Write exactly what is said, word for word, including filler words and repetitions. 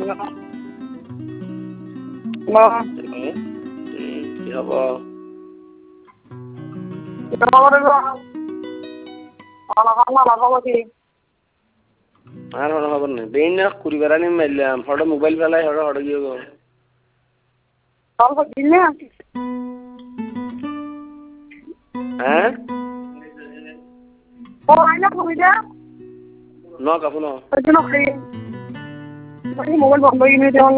কি হ'ব আর হলো খবর নেই দেন না কুড়ি বেড়া নিয়ে মারলাম ফটো মোবাইল ফেলাই হড় হড় গিয়ে গো অল্প দিলে হ্যাঁ ও আইনা কবিতা ন কাপু ন ওই জন্য মোবাইল বন্ধ হয়ে গেছে